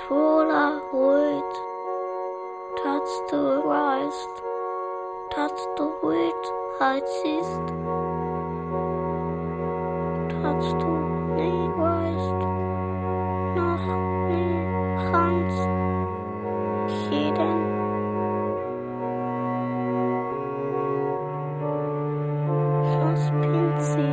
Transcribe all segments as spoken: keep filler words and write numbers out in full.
Polaroid. That's the Christ. That's the word artist. That's the nie Christ. Noch nie ganz jeden. Suspense.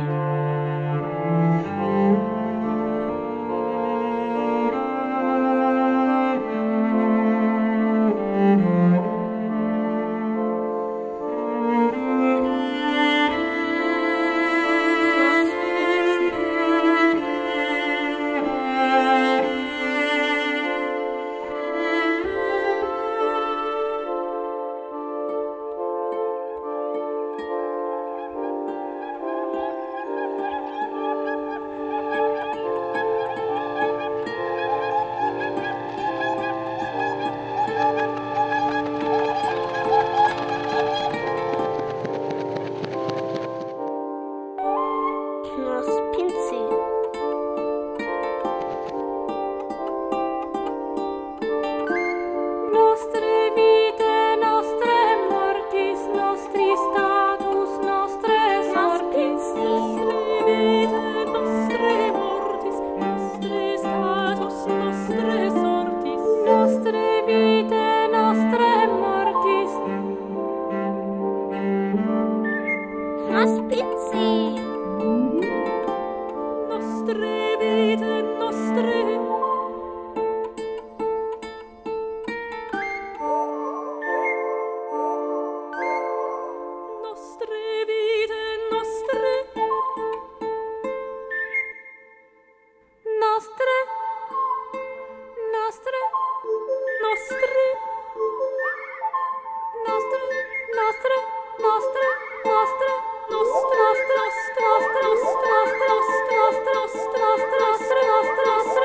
Nostre, nostre, nostre, nostre, nostre, nostre, nostre, nostre, nostre, nostre, nostre,